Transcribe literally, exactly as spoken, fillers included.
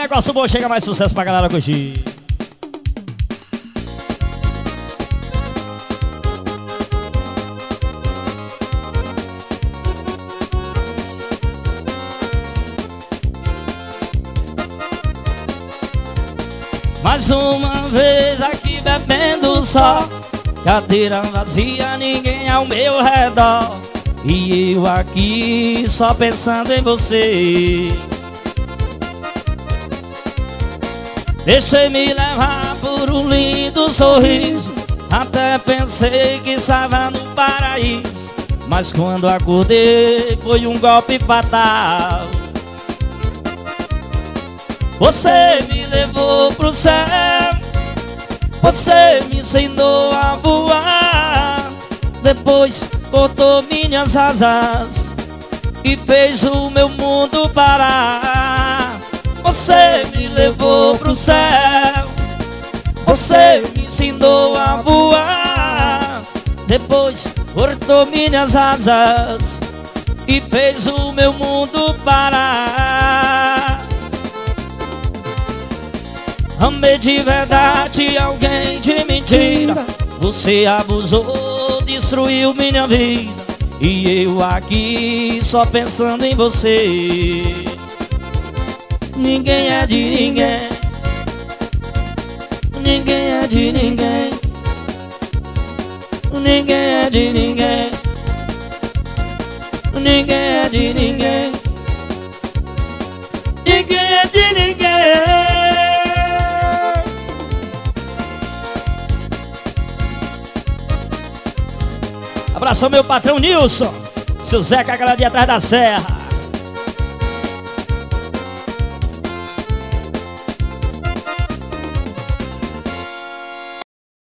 negócio bom, chega mais sucesso pra galera curtir. Mais uma vez aqui bebendo só, cadeira vazia, ninguém ao meu redor, e eu aqui só pensando em você. Deixei-me levar por um lindo sorriso, até pensei que estava no paraíso, mas quando acordei foi um golpe fatal. Você me levou pro céu, você me ensinou a voar, depois cortou minhas asas e fez o meu mundo parar. Você me levou pro céu, você me ensinou a voar, depois cortou minhas asas e fez o meu mundo parar. Amei de verdade alguém de mentira, você abusou, destruiu minha vida, e eu aqui só pensando em você. Ninguém é de ninguém, ninguém é de ninguém, ninguém é de ninguém, ninguém é de ninguém, ninguém é de ninguém. Abração meu patrão Nilson, seu Zeca, aquela de atrás da serra.